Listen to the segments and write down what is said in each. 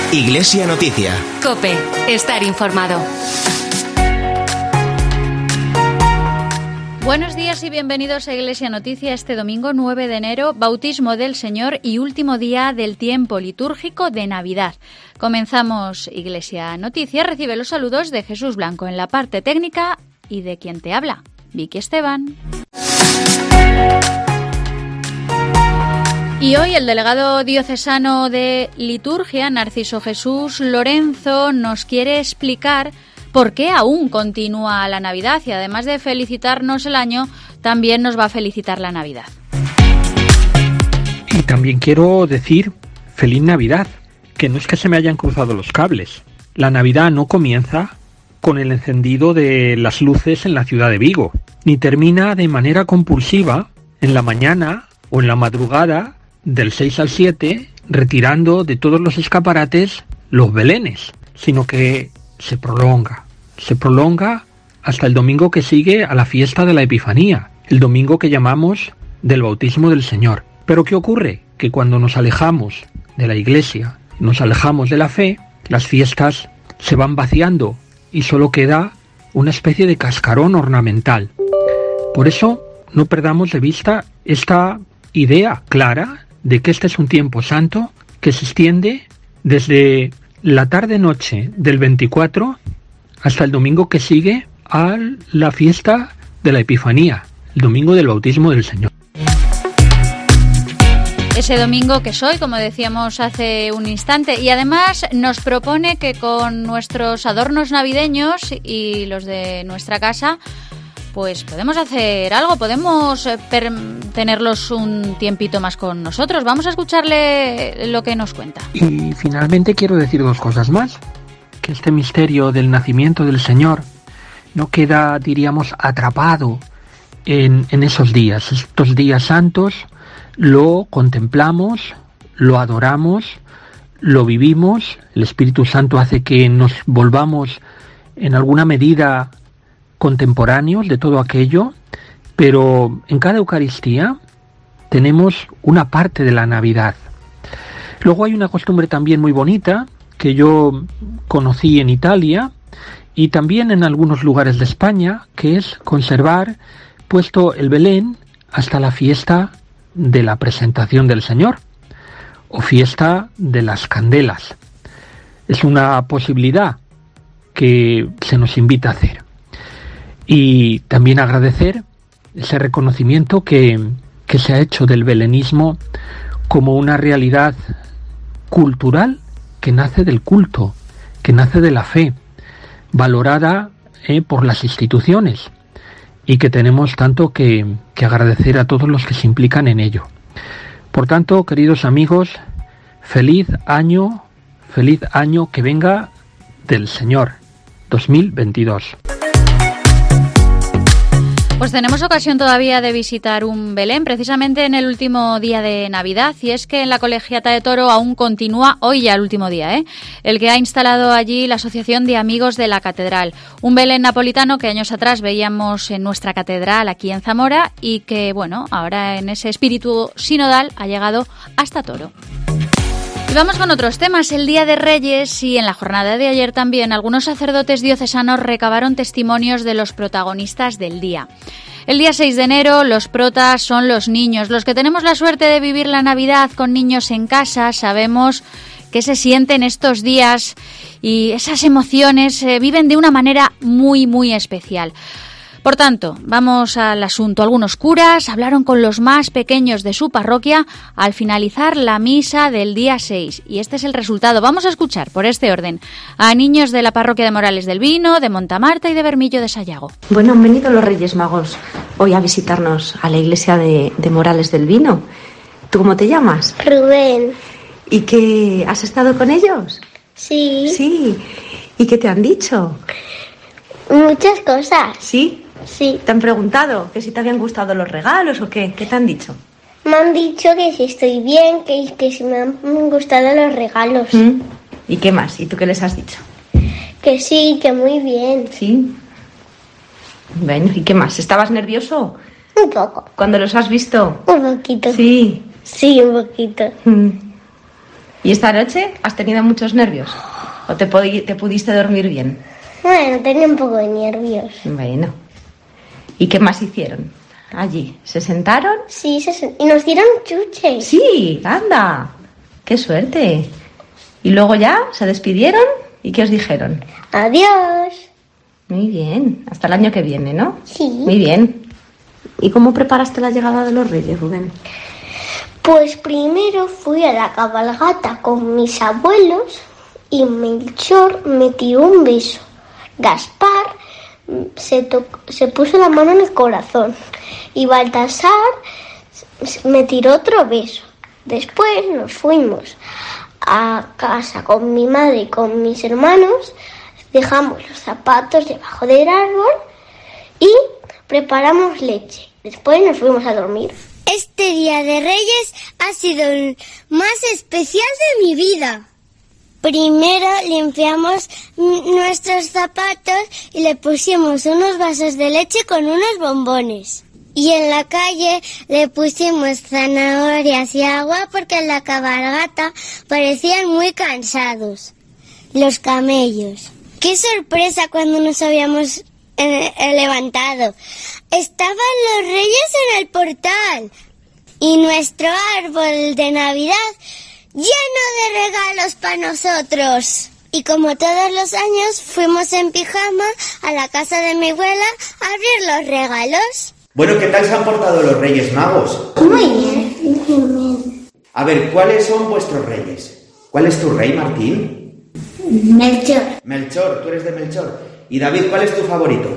Iglesia Noticia. COPE. Estar informado. Buenos días y bienvenidos a Iglesia Noticia este domingo 9 de enero, bautismo del Señor y último día del tiempo litúrgico de Navidad. Comenzamos Iglesia Noticia. Recibe los saludos de Jesús Blanco en la parte técnica y de quien te habla, Vicky Esteban. Y hoy el delegado diocesano de liturgia, Narciso Jesús Lorenzo, nos quiere explicar por qué aún continúa la Navidad y además de felicitarnos el año, también nos va a felicitar la Navidad. Y también quiero decir feliz Navidad, que no es que se me hayan cruzado los cables. La Navidad no comienza con el encendido de las luces en la ciudad de Vigo, ni termina de manera compulsiva en la mañana o en la madrugada del 6 al 7, retirando de todos los escaparates los belenes, sino que se prolonga hasta el domingo que sigue a la fiesta de la Epifanía, el domingo que llamamos del bautismo del Señor. Pero ¿qué ocurre? Que cuando nos alejamos de la Iglesia, nos alejamos de la fe, las fiestas se van vaciando y solo queda una especie de cascarón ornamental. Por eso no perdamos de vista esta idea clara de que este es un tiempo santo que se extiende desde la tarde-noche del 24 hasta el domingo que sigue a la fiesta de la Epifanía, el domingo del bautismo del Señor. Ese domingo que es hoy, como decíamos hace un instante, y además nos propone que con nuestros adornos navideños y los de nuestra casa, pues podemos hacer algo, podemos tenerlos un tiempito más con nosotros. Vamos a escucharle lo que nos cuenta. Y finalmente quiero decir dos cosas más. Que este misterio del nacimiento del Señor no queda, diríamos, atrapado en esos días. Estos días santos lo contemplamos, lo adoramos, lo vivimos. El Espíritu Santo hace que nos volvamos en alguna medida contemporáneos de todo aquello, pero en cada Eucaristía tenemos una parte de la Navidad. Luego hay una costumbre también muy bonita que yo conocí en Italia y también en algunos lugares de España, que es conservar puesto el Belén hasta la fiesta de la presentación del Señor o fiesta de las candelas. Es una posibilidad que se nos invita a hacer. Y también agradecer ese reconocimiento que se ha hecho del belenismo como una realidad cultural que nace del culto, que nace de la fe, valorada por las instituciones y que tenemos tanto que agradecer a todos los que se implican en ello. Por tanto, queridos amigos, feliz año que venga del Señor 2022. Pues tenemos ocasión todavía de visitar un Belén, precisamente en el último día de Navidad, y es que en la Colegiata de Toro aún continúa, hoy ya el último día, el que ha instalado allí la Asociación de Amigos de la Catedral. Un Belén napolitano que años atrás veíamos en nuestra catedral aquí en Zamora y que, bueno, ahora en ese espíritu sinodal ha llegado hasta Toro. Y vamos con otros temas. El Día de Reyes y en la jornada de ayer también algunos sacerdotes diocesanos recabaron testimonios de los protagonistas del día. El día 6 de enero los protas son los niños. Los que tenemos la suerte de vivir la Navidad con niños en casa sabemos qué se sienten estos días y esas emociones se viven de una manera muy, muy especial. Por tanto, vamos al asunto. Algunos curas hablaron con los más pequeños de su parroquia al finalizar la misa del día 6. Y este es el resultado. Vamos a escuchar, por este orden, a niños de la parroquia de Morales del Vino, de Montamarta y de Bermillo de Sayago. Bueno, han venido los Reyes Magos hoy a visitarnos a la iglesia de Morales del Vino. ¿Tú cómo te llamas? Rubén. ¿Y qué? ¿Has estado con ellos? Sí. Sí. ¿Y qué te han dicho? Muchas cosas. ¿Sí? Sí. ¿Te han preguntado que si te habían gustado los regalos o qué? ¿Qué te han dicho? Me han dicho que si estoy bien, que si me han gustado los regalos. ¿Y qué más? ¿Y tú qué les has dicho? Que sí, que muy bien. Sí. Bueno, ¿y qué más? ¿Estabas nervioso? Un poco. ¿Cuando los has visto? Un poquito. Sí. Sí, un poquito. ¿Y esta noche has tenido muchos nervios? ¿O te pudiste dormir bien? Bueno, tenía un poco de nervios. Bueno. ¿Y qué más hicieron allí? ¿Se sentaron? Sí, y nos dieron chuches. Sí, anda. ¡Qué suerte! ¿Y luego ya se despidieron? ¿Y qué os dijeron? Adiós. Muy bien. Hasta el año que viene, ¿no? Sí. Muy bien. ¿Y cómo preparaste la llegada de los Reyes, Rubén? Pues primero fui a la cabalgata con mis abuelos y Melchor me tiró un beso. Gaspar se puso la mano en el corazón y Baltasar me tiró otro beso. Después nos fuimos a casa con mi madre y con mis hermanos, dejamos los zapatos debajo del árbol y preparamos leche. Después nos fuimos a dormir. Este Día de Reyes ha sido el más especial de mi vida. Primero limpiamos nuestros zapatos y le pusimos unos vasos de leche con unos bombones. Y en la calle le pusimos zanahorias y agua porque en la cabalgata parecían muy cansados. Los camellos. ¡Qué sorpresa cuando nos habíamos levantado! Estaban los reyes en el portal y nuestro árbol de Navidad lleno de regalos para nosotros. Y como todos los años fuimos en pijama a la casa de mi abuela a abrir los regalos. Bueno, ¿qué tal se han portado los Reyes Magos? Muy bien. A ver, ¿cuáles son vuestros reyes? ¿Cuál es tu rey, Martín? Melchor. Melchor, tú eres de Melchor. Y David, ¿cuál es tu favorito?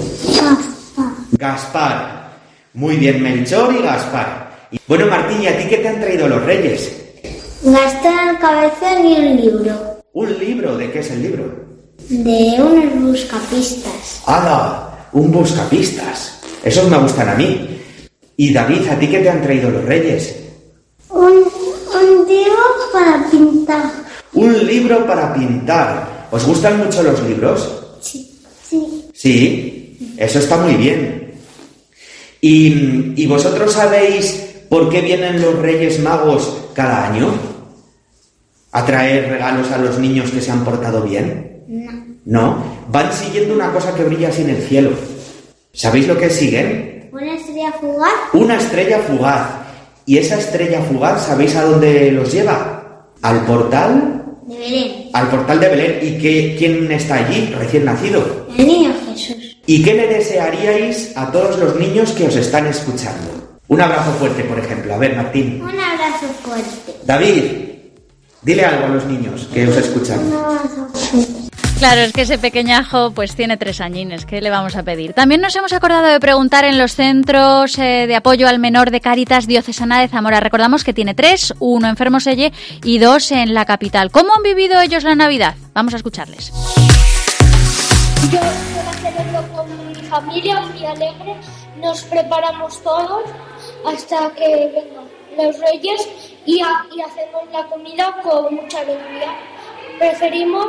Gaspar. Muy bien, Melchor y Gaspar. Bueno, Martín, ¿y a ti qué te han traído los Reyes? Gasté el cabezal y un libro. ¿Un libro? ¿De qué es el libro? De unos buscapistas. ¡Hala! Un buscapistas. Esos me gustan a mí. Y David, ¿a ti qué te han traído los Reyes? Un libro para pintar. Un libro para pintar. ¿Os gustan mucho los libros? Sí. Sí, eso está muy bien. ¿Y vosotros sabéis por qué vienen los Reyes Magos cada año? ¿A traer regalos a los niños que se han portado bien? No. Van siguiendo una cosa que brilla así en el cielo. ¿Sabéis lo que siguen? ¿Una estrella fugaz? Una estrella fugaz. ¿Y esa estrella fugaz sabéis a dónde los lleva? Al portal de Belén. Al portal de Belén. ¿Y quién está allí, recién nacido? El niño Jesús. ¿Y qué le desearíais a todos los niños que os están escuchando? Un abrazo fuerte, por ejemplo. A ver, Martín. Un abrazo fuerte. David, dile algo a los niños que os escuchan. Un abrazo fuerte. Claro, es que ese pequeñajo pues tiene 3 añines, ¿qué le vamos a pedir? También nos hemos acordado de preguntar en los centros de apoyo al menor de Cáritas Diocesana de Zamora. Recordamos que tiene 3, 1 en Fermoselle y 2 en la capital. ¿Cómo han vivido ellos la Navidad? Vamos a escucharles. Yo la celebro con mi familia, muy alegre. Nos preparamos todos hasta que vengan los Reyes y hacemos la comida con mucha alegría. Preferimos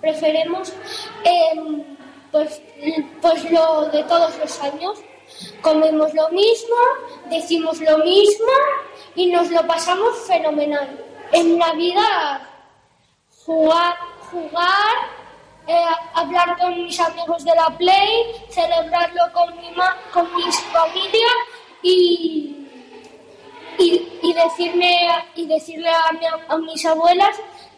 pues lo de todos los años. Comemos lo mismo, decimos lo mismo y nos lo pasamos fenomenal. En Navidad jugar, hablar con mis amigos de la Play, celebrarlo con mi familia y decirle a mis abuelas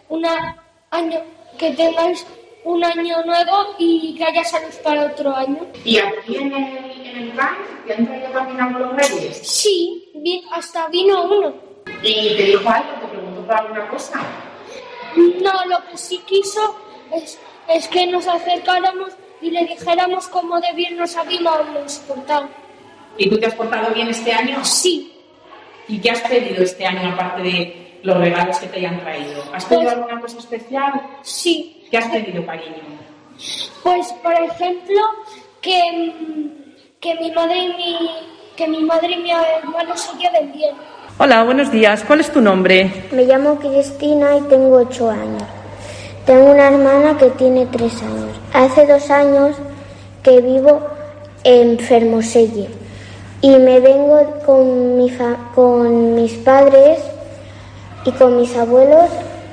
que tengáis un año nuevo y que haya salud para otro año. ¿Y aquí en el camp te han traído también a los Reyes? Sí, hasta vino uno. ¿Y te dijo algo? ¿Te preguntó por alguna cosa? No, lo que sí quiso es que nos acercáramos y le dijéramos cómo de bien nos habíamos portado. ¿Y tú te has portado bien este año? Sí. ¿Y qué has pedido este año aparte de los regalos que te hayan traído? ¿Has pedido alguna cosa especial? Sí. ¿Qué has pedido, cariño? Pues, por ejemplo, que mi madre y mi hermano se lleven bien. Hola, buenos días. ¿Cuál es tu nombre? Me llamo Cristina y tengo 8 años. Tengo una hermana que tiene 3 años. Hace 2 años que vivo en Fermoselle y me vengo con mis padres y con mis abuelos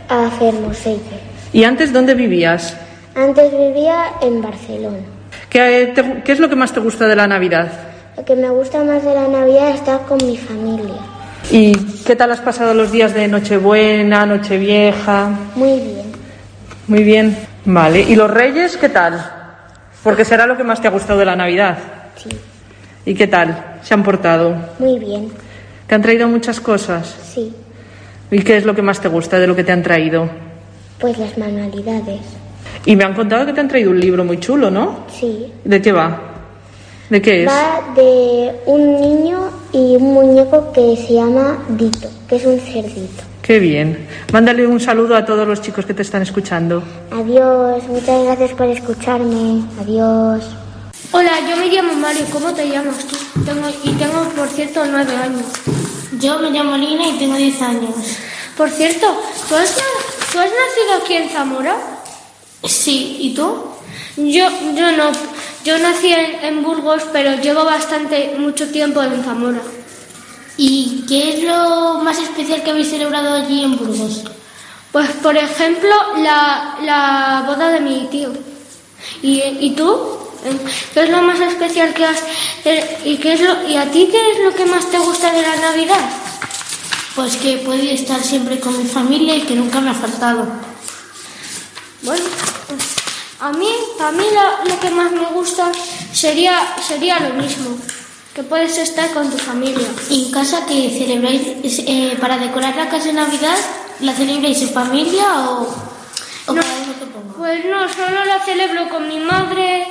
a Fermoselle. ¿Y antes dónde vivías? Antes vivía en Barcelona. ¿Qué es lo que más te gusta de la Navidad? Lo que me gusta más de la Navidad es estar con mi familia. ¿Y qué tal has pasado los días de Nochebuena, Nochevieja? Muy bien. Muy bien. Vale. ¿Y los Reyes qué tal? Porque será lo que más te ha gustado de la Navidad. Sí. ¿Y qué tal? ¿Se han portado? Muy bien. ¿Te han traído muchas cosas? Sí. ¿Y qué es lo que más te gusta de lo que te han traído? Pues las manualidades. Y me han contado que te han traído un libro muy chulo, ¿no? Sí. ¿De qué va? ¿De qué es? Va de un niño y un muñeco que se llama Dito, que es un cerdito. Qué bien. Mándale un saludo a todos los chicos que te están escuchando. Adiós, muchas gracias por escucharme. Adiós. Hola, yo me llamo Mario. ¿Cómo te llamas tú? Tengo, por cierto, 9 años. Yo me llamo Lina y tengo 10 años. Por cierto, ¿tú has nacido aquí en Zamora? Sí, ¿y tú? Yo no. Yo nací en Burgos, pero llevo mucho tiempo en Zamora. ¿Y qué es lo más especial que habéis celebrado allí en Burgos? Pues, por ejemplo, la boda de mi tío. ¿Y tú? ¿Qué es lo más especial que has... ¿Y a ti qué es lo que más te gusta de la Navidad? Pues que puedo estar siempre con mi familia y que nunca me ha faltado. Bueno, pues a mí lo que más me gusta sería lo mismo, que puedes estar con tu familia. ¿Y en casa que celebráis para decorar la casa de Navidad? ¿La celebráis en familia o no, cada uno que ponga? Pues no, solo la celebro con mi madre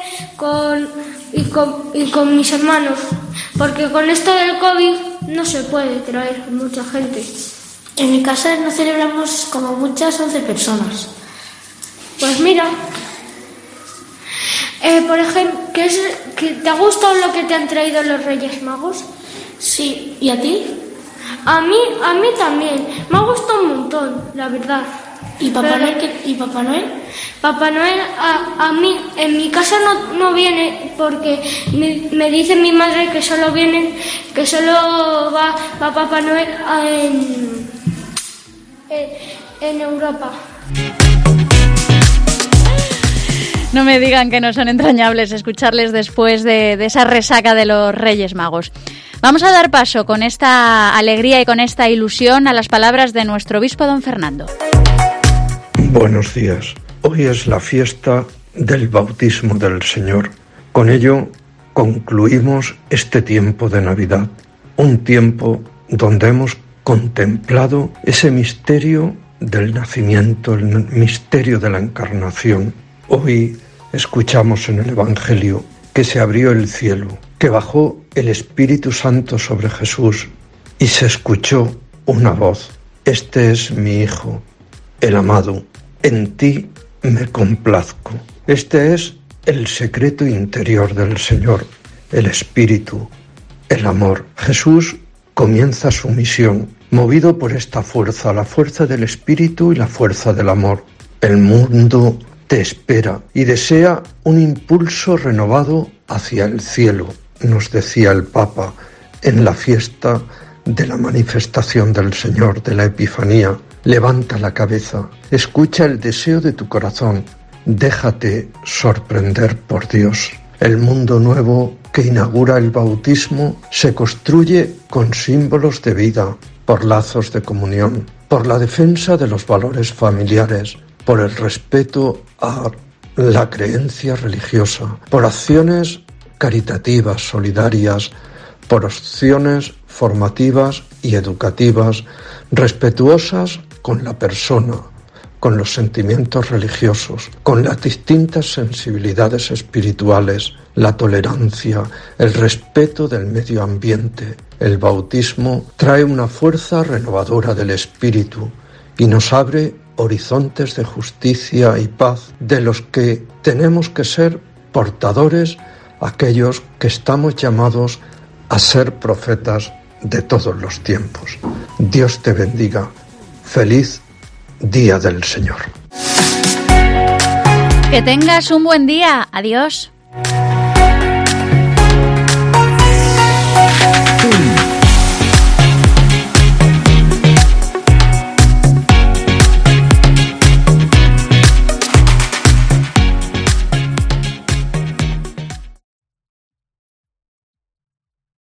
y con mis hermanos, porque con esto del COVID no se puede traer mucha gente. En mi casa no celebramos como muchas 11 personas. Pues mira, por ejemplo, ¿que te ha gustado lo que te han traído los Reyes Magos? Sí, ¿y a ti? A mí también, me ha gustado un montón, la verdad. ¿Y Papá Noel? Papá Noel a mí, en mi casa no viene, porque me dice mi madre que solo va Papá Noel en Europa. No me digan que no son entrañables escucharles después de esa resaca de los Reyes Magos. Vamos a dar paso con esta alegría y con esta ilusión a las palabras de nuestro obispo don Fernando. Buenos días. Hoy es la fiesta del bautismo del Señor. Con ello concluimos este tiempo de Navidad, un tiempo donde hemos contemplado ese misterio del nacimiento, el misterio de la encarnación. Hoy escuchamos en el Evangelio que se abrió el cielo, que bajó el Espíritu Santo sobre Jesús y se escuchó una voz: este es mi Hijo, el amado, en ti me complazco. Este es el secreto interior del Señor, el Espíritu, el amor. Jesús comienza su misión, movido por esta fuerza, la fuerza del Espíritu y la fuerza del amor. El mundo te espera y desea un impulso renovado hacia el cielo, nos decía el Papa en la fiesta de la manifestación del Señor, de la Epifanía. Levanta la cabeza, escucha el deseo de tu corazón, déjate sorprender por Dios. El mundo nuevo que inaugura el bautismo se construye con símbolos de vida, por lazos de comunión, por la defensa de los valores familiares, por el respeto a la creencia religiosa, por acciones caritativas, solidarias, por acciones formativas y educativas, respetuosas con la persona, con los sentimientos religiosos, con las distintas sensibilidades espirituales, la tolerancia, el respeto del medio ambiente. El bautismo trae una fuerza renovadora del espíritu y nos abre horizontes de justicia y paz de los que tenemos que ser portadores aquellos que estamos llamados a ser profetas de todos los tiempos. Dios te bendiga. Feliz Día del Señor. Que tengas un buen día. Adiós.